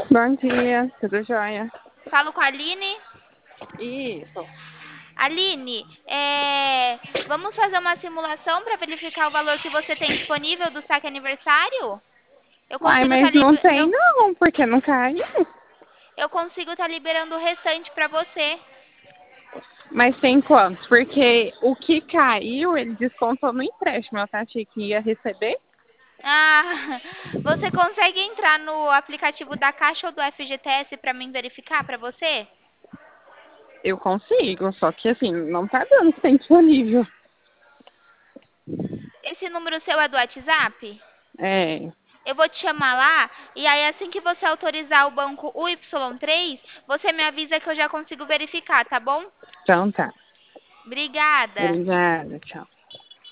Bom dia, tudo jóia? Falo com a Aline. Isso. Aline, vamos fazer uma simulação para verificar o valor que você tem disponível do saque aniversário? Eu Uai, consigo estar mas não tem não, porque não caiu. eu consigo estar liberando o restante para você. Mas tem quantos? Porque o que caiu, ele descontou no empréstimo. Eu achei que ia receber. Ah, você consegue entrar no aplicativo da Caixa ou do FGTS para mim verificar para você? Eu consigo, só que assim, não tá dando que tem disponível. Esse número seu é do WhatsApp? É, Eu vou te chamar lá e aí assim que você autorizar o banco UY3, você me avisa que eu já consigo verificar, tá bom? então tá. Obrigada. Obrigada, tchau.